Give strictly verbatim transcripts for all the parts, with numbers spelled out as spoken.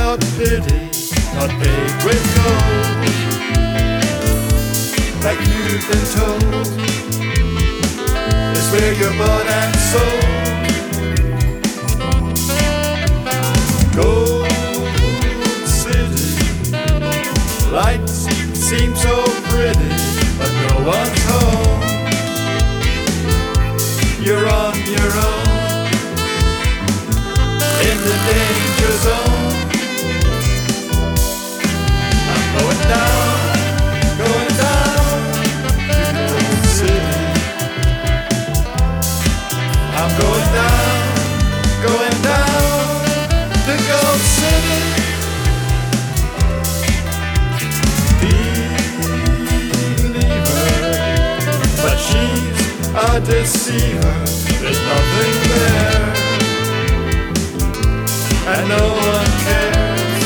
without pity, not paid with gold, like you've been told, is where you're bought and sold. Gold City, lights seem so pretty, but no one's home. You're on your own, in the danger zone. I'm going down, going down to Gold City. I'm going down, going down to Gold City. Believer, but she's a deceiver. There's nothing there, and no one cares.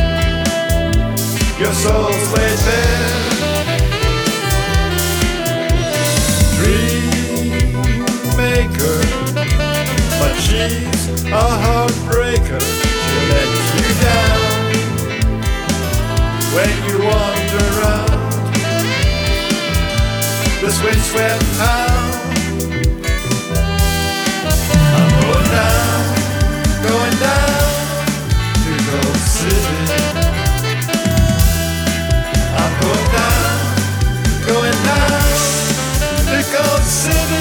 Your soul's laid bare. Dream maker, but she's a heartbreaker. She'll let you down when you wander around this windswept town. I'm going down, going down to Gold City. I'm going down, going down to Gold City.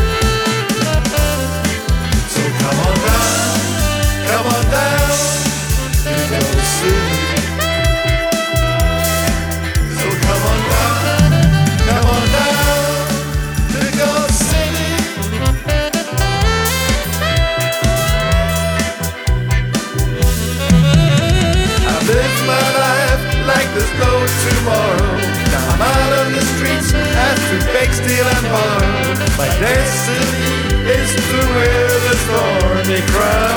So come on down, come on down to Gold City. So come on down, come on down to Gold City. Live my life like there's no tomorrow. Now I'm out on the streets, have to beg, steal and borrow. My destiny is to wear the stormy crown.